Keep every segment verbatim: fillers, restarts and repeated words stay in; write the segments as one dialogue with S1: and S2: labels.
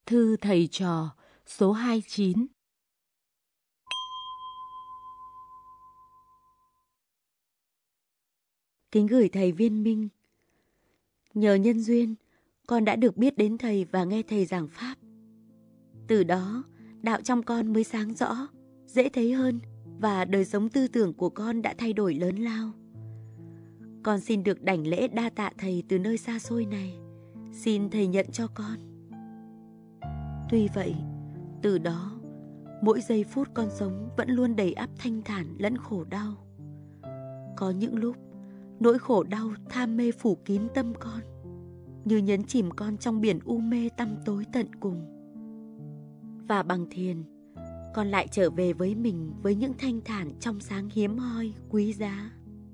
S1: Thư thầy trò số hai mươi chín.
S2: Kính gửi thầy Viên Minh. Nhờ nhân duyên, con đã được biết đến thầy và nghe thầy giảng pháp. Từ đó, đạo trong con mới sáng rõ, dễ thấy hơn và đời sống tư tưởng của con đã thay đổi lớn lao. Con xin được đảnh lễ đa tạ thầy từ nơi xa xôi này. Xin thầy nhận cho con. Tuy vậy, từ đó, mỗi giây phút con sống vẫn luôn đầy ắp thanh thản lẫn khổ đau. Có những lúc, nỗi khổ đau tham mê phủ kín tâm con, như nhấn chìm con trong biển u mê tăm tối tận cùng. Và bằng thiền, con lại trở về với mình với những thanh thản trong sáng hiếm hoi, quý giá.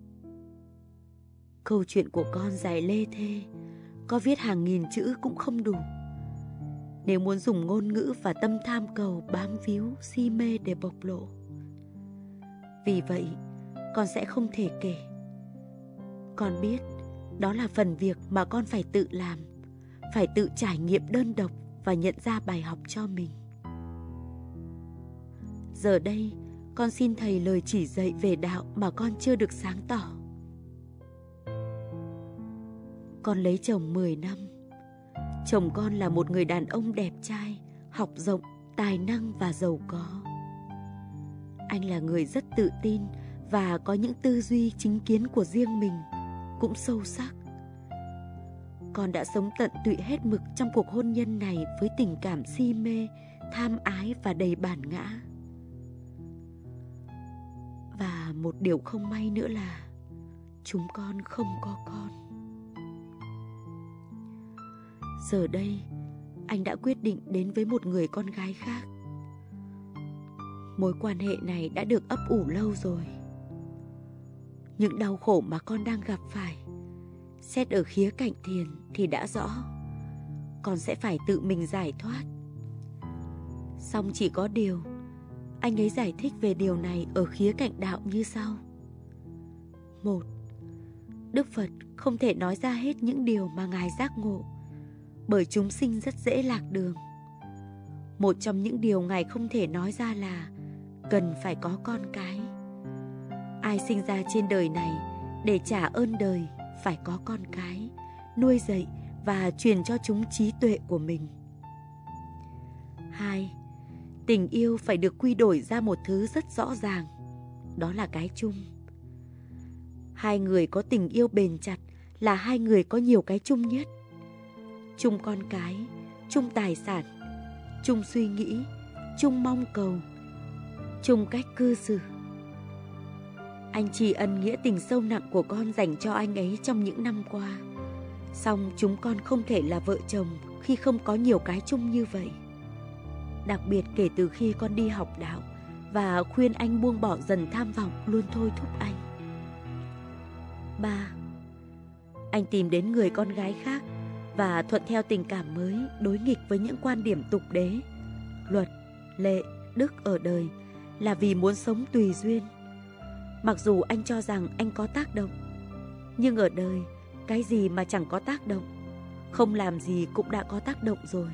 S2: Câu chuyện của con dài lê thê, có viết hàng nghìn chữ cũng không đủ. Nếu muốn dùng ngôn ngữ và tâm tham cầu bám víu, si mê để bộc lộ. Vì vậy, con sẽ không thể kể. Con biết, đó là phần việc mà con phải tự làm, phải tự trải nghiệm đơn độc và nhận ra bài học cho mình. Giờ đây, con xin thầy lời chỉ dạy về đạo mà con chưa được sáng tỏ. Con lấy chồng mười năm. Chồng con là một người đàn ông đẹp trai, học rộng, tài năng và giàu có. Anh là người rất tự tin và có những tư duy chính kiến của riêng mình, cũng sâu sắc. Con đã sống tận tụy hết mực trong cuộc hôn nhân này với tình cảm si mê, tham ái và đầy bản ngã. Và một điều không may nữa là chúng con không có con. Giờ đây, anh đã quyết định đến với một người con gái khác. Mối quan hệ này đã được ấp ủ lâu rồi. Những đau khổ mà con đang gặp phải, xét ở khía cạnh thiền thì đã rõ. Con sẽ phải tự mình giải thoát. Song chỉ có điều, anh ấy giải thích về điều này ở khía cạnh đạo như sau. Một, Đức Phật không thể nói ra hết những điều mà Ngài giác ngộ, bởi chúng sinh rất dễ lạc đường. Một trong những điều Ngài không thể nói ra là cần phải có con cái. Ai sinh ra trên đời này để trả ơn đời phải có con cái, nuôi dạy và truyền cho chúng trí tuệ của mình. Hai, Tình yêu phải được quy đổi ra một thứ rất rõ ràng, đó là cái chung. Hai người có tình yêu bền chặt là hai người có nhiều cái chung nhất. Chung con cái, chung tài sản, chung suy nghĩ, chung mong cầu, chung cách cư xử. Anh tri ân nghĩa tình sâu nặng của con dành cho anh ấy trong những năm qua. Song chúng con không thể là vợ chồng khi không có nhiều cái chung như vậy. Đặc biệt kể từ khi con đi học đạo và khuyên anh buông bỏ dần tham vọng luôn thôi thúc anh. Ba, Anh tìm đến người con gái khác và thuận theo tình cảm mới đối nghịch với những quan điểm tục đế, luật, lệ, đức ở đời là vì muốn sống tùy duyên. Mặc dù anh cho rằng anh có tác động, nhưng ở đời, cái gì mà chẳng có tác động, không làm gì cũng đã có tác động rồi.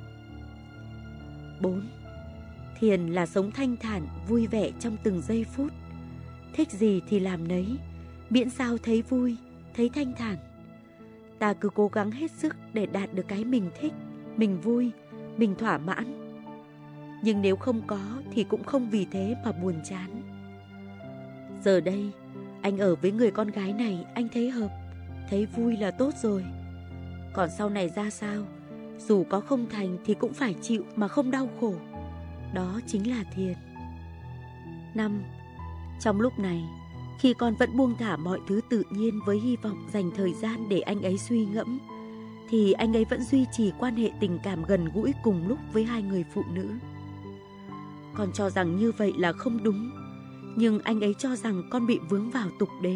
S2: Bốn, Thiền là sống thanh thản, vui vẻ trong từng giây phút. Thích gì thì làm nấy, miễn sao thấy vui, thấy thanh thản. Ta cứ cố gắng hết sức để đạt được cái mình thích, mình vui, mình thỏa mãn. Nhưng nếu không có thì cũng không vì thế mà buồn chán. Giờ đây, anh ở với người con gái này anh thấy hợp, thấy vui là tốt rồi. Còn sau này ra sao, dù có không thành thì cũng phải chịu mà không đau khổ. Đó chính là thiền. Năm, Trong lúc này, khi con vẫn buông thả mọi thứ tự nhiên với hy vọng dành thời gian để anh ấy suy ngẫm, thì anh ấy vẫn duy trì quan hệ tình cảm gần gũi cùng lúc với hai người phụ nữ. Con cho rằng như vậy là không đúng, nhưng anh ấy cho rằng con bị vướng vào tục đế.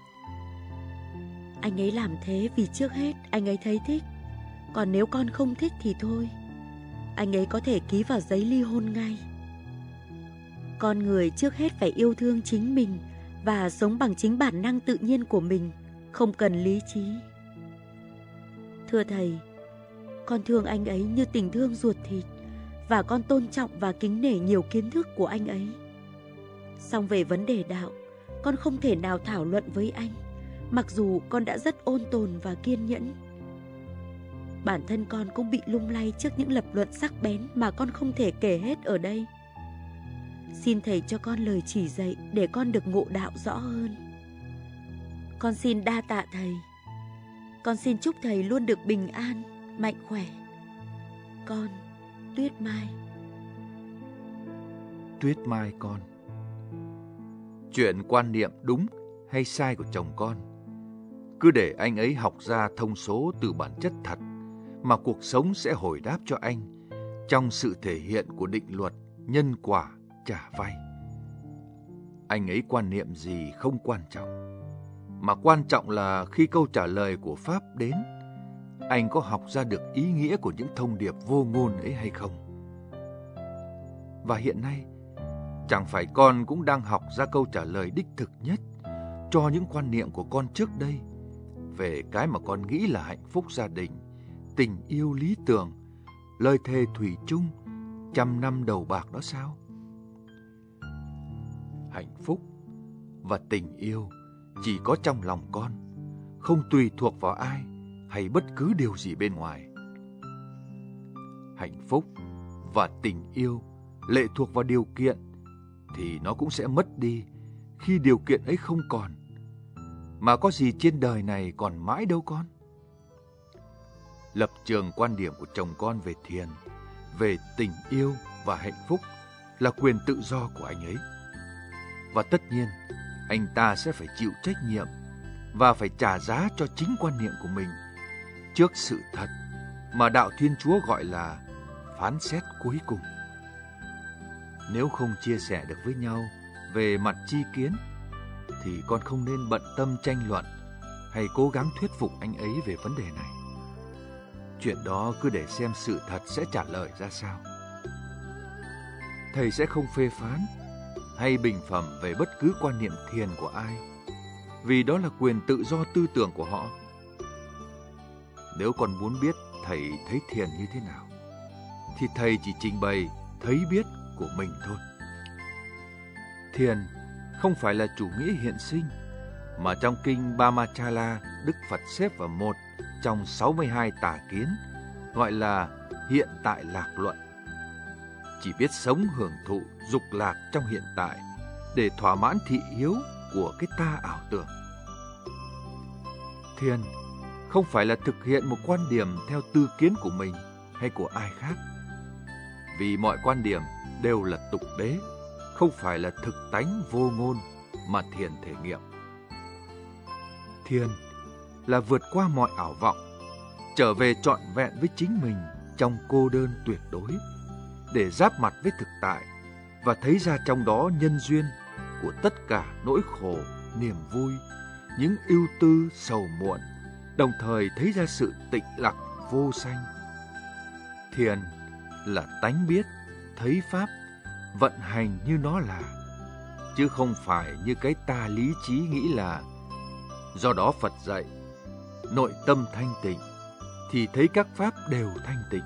S2: Anh ấy làm thế vì trước hết anh ấy thấy thích, còn nếu con không thích thì thôi. Anh ấy có thể ký vào giấy ly hôn ngay. Con người trước hết phải yêu thương chính mình và sống bằng chính bản năng tự nhiên của mình, không cần lý trí. Thưa thầy, Con thương anh ấy như tình thương ruột thịt, và con tôn trọng và kính nể nhiều kiến thức của anh ấy. Song về vấn đề đạo, con không thể nào thảo luận với anh, mặc dù con đã rất ôn tồn và kiên nhẫn. Bản thân con cũng bị lung lay trước những lập luận sắc bén mà con không thể kể hết ở đây. Xin thầy cho con lời chỉ dạy để con được ngộ đạo rõ hơn. Con xin đa tạ thầy. Con xin chúc thầy luôn được bình an, mạnh khỏe. Con, Tuyết Mai.
S3: Tuyết Mai con. Chuyện quan niệm đúng hay sai của chồng con, cứ để anh ấy học ra thông số từ bản chất thật, mà cuộc sống sẽ hồi đáp cho anh trong sự thể hiện của định luật nhân quả trả vay. Anh ấy quan niệm gì không quan trọng, mà quan trọng là khi câu trả lời của Pháp đến, anh có học ra được ý nghĩa của những thông điệp vô ngôn ấy hay không. Và hiện nay, chẳng phải con cũng đang học ra câu trả lời đích thực nhất cho những quan niệm của con trước đây về cái mà con nghĩ là hạnh phúc gia đình, tình yêu lý tưởng, lời thề thủy chung, trăm năm đầu bạc đó sao? Hạnh phúc và tình yêu chỉ có trong lòng con, không tùy thuộc vào ai hay bất cứ điều gì bên ngoài. Hạnh phúc và tình yêu lệ thuộc vào điều kiện thì nó cũng sẽ mất đi khi điều kiện ấy không còn. Mà có gì trên đời này còn mãi đâu con. Lập trường quan điểm của chồng con về thiền, về tình yêu và hạnh phúc là quyền tự do của anh ấy. Và tất nhiên, anh ta sẽ phải chịu trách nhiệm và phải trả giá cho chính quan niệm của mình trước sự thật mà Đạo Thiên Chúa gọi là phán xét cuối cùng. Nếu không chia sẻ được với nhau về mặt tri kiến, thì con không nên bận tâm tranh luận hay cố gắng thuyết phục anh ấy về vấn đề này. Chuyện đó cứ để xem sự thật sẽ trả lời ra sao. Thầy sẽ không phê phán hay bình phẩm về bất cứ quan niệm thiền của ai, vì đó là quyền tự do tư tưởng của họ. Nếu con muốn biết thầy thấy thiền như thế nào, thì thầy chỉ trình bày thấy biết của mình thôi. Thiền không phải là chủ nghĩa hiện sinh, mà trong kinh Bhamachala, Đức Phật xếp vào một trong sáu mươi hai tà kiến, gọi là hiện tại lạc luận. Chỉ biết sống hưởng thụ dục lạc trong hiện tại để thỏa mãn thị hiếu của cái ta ảo tưởng. Thiền không phải là thực hiện một quan điểm theo tư kiến của mình hay của ai khác, vì mọi quan điểm đều là tục đế, không phải là thực tánh vô ngôn mà thiền thể nghiệm. Thiền là vượt qua mọi ảo vọng, trở về trọn vẹn với chính mình trong cô đơn tuyệt đối, để giáp mặt với thực tại và thấy ra trong đó nhân duyên của tất cả nỗi khổ, niềm vui, những ưu tư, sầu muộn, đồng thời thấy ra sự tịnh lặng vô sanh. Thiền là tánh biết, thấy pháp, vận hành như nó là, chứ không phải như cái ta lý trí nghĩ là. Do đó Phật dạy, nội tâm thanh tịnh thì thấy các pháp đều thanh tịnh.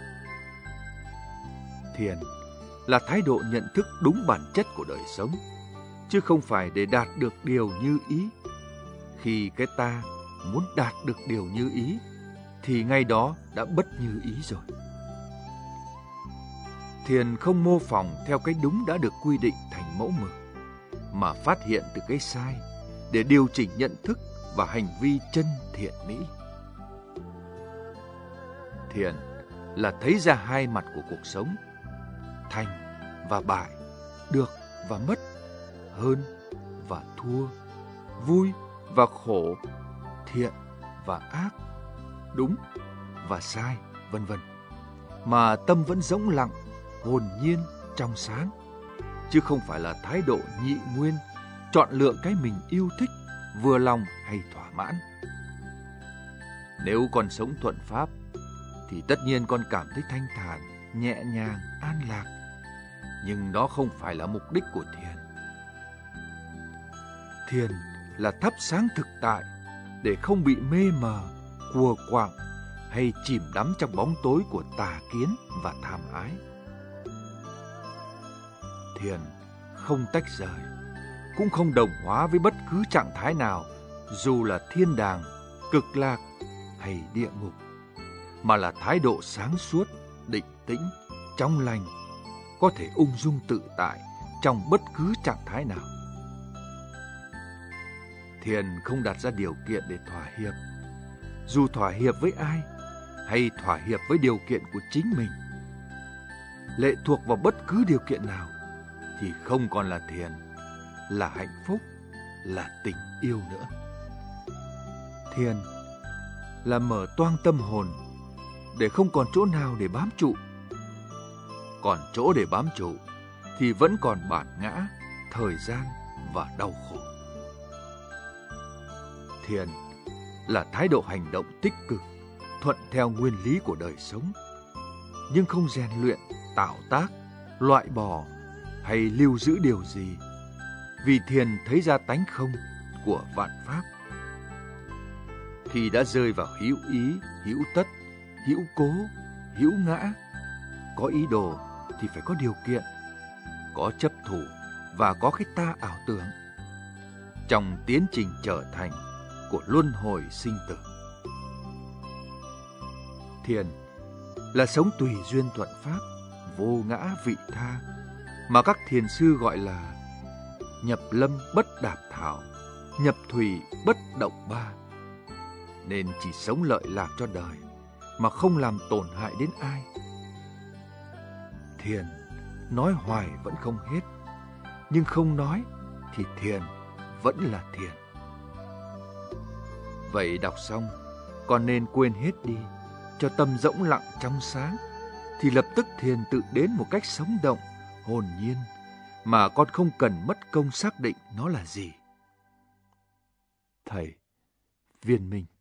S3: Thiền là thái độ nhận thức đúng bản chất của đời sống, chứ không phải để đạt được điều như ý. Khi cái ta muốn đạt được điều như ý, thì ngay đó đã bất như ý rồi. Thiền không mô phỏng theo cái đúng đã được quy định thành mẫu mực, mà phát hiện từ cái sai để điều chỉnh nhận thức và hành vi chân thiện mỹ. Thiền là thấy ra hai mặt của cuộc sống, thành và bại, được và mất, hơn và thua, vui và khổ, thiện và ác, đúng và sai, vân vân. Mà tâm vẫn rỗng lặng, hồn nhiên, trong sáng, chứ không phải là thái độ nhị nguyên, chọn lựa cái mình yêu thích, vừa lòng hay thỏa mãn. Nếu con sống thuận pháp, thì tất nhiên con cảm thấy thanh thản, nhẹ nhàng, an lạc. Nhưng đó không phải là mục đích của thiền. Thiền là thắp sáng thực tại để không bị mê mờ, cùa quạng hay chìm đắm trong bóng tối của tà kiến và tham ái. Thiền không tách rời, cũng không đồng hóa với bất cứ trạng thái nào, dù là thiên đàng, cực lạc hay địa ngục, mà là thái độ sáng suốt, định tĩnh, trong lành, có thể ung dung tự tại trong bất cứ trạng thái nào. Thiền không đặt ra điều kiện để thỏa hiệp, dù thỏa hiệp với ai hay thỏa hiệp với điều kiện của chính mình. Lệ thuộc vào bất cứ điều kiện nào thì không còn là thiền, là hạnh phúc, là tình yêu nữa. Thiền là mở toang tâm hồn để không còn chỗ nào để bám trụ. Còn chỗ để bám trụ thì vẫn còn bản ngã, thời gian và đau khổ. Thiền là thái độ hành động tích cực, thuận theo nguyên lý của đời sống, nhưng không rèn luyện, tạo tác, loại bỏ hay lưu giữ điều gì, vì thiền thấy ra tánh không của vạn pháp. Khi đã rơi vào hữu ý, hữu tất, hữu cố, hữu ngã, có ý đồ thì phải có điều kiện, có chấp thủ và có cái ta ảo tưởng trong tiến trình trở thành của luân hồi sinh tử. Thiền là sống tùy duyên thuận pháp, vô ngã vị tha, mà các thiền sư gọi là nhập lâm bất đạp thảo, nhập thủy bất động ba. Nên chỉ sống lợi lạc cho đời mà không làm tổn hại đến ai. Thiền nói hoài vẫn không hết, nhưng không nói thì thiền vẫn là thiền. Vậy đọc xong, con nên quên hết đi, cho tâm rỗng lặng trong sáng, thì lập tức thiền tự đến một cách sống động, hồn nhiên, mà con không cần mất công xác định nó là gì. Thầy Viên Minh.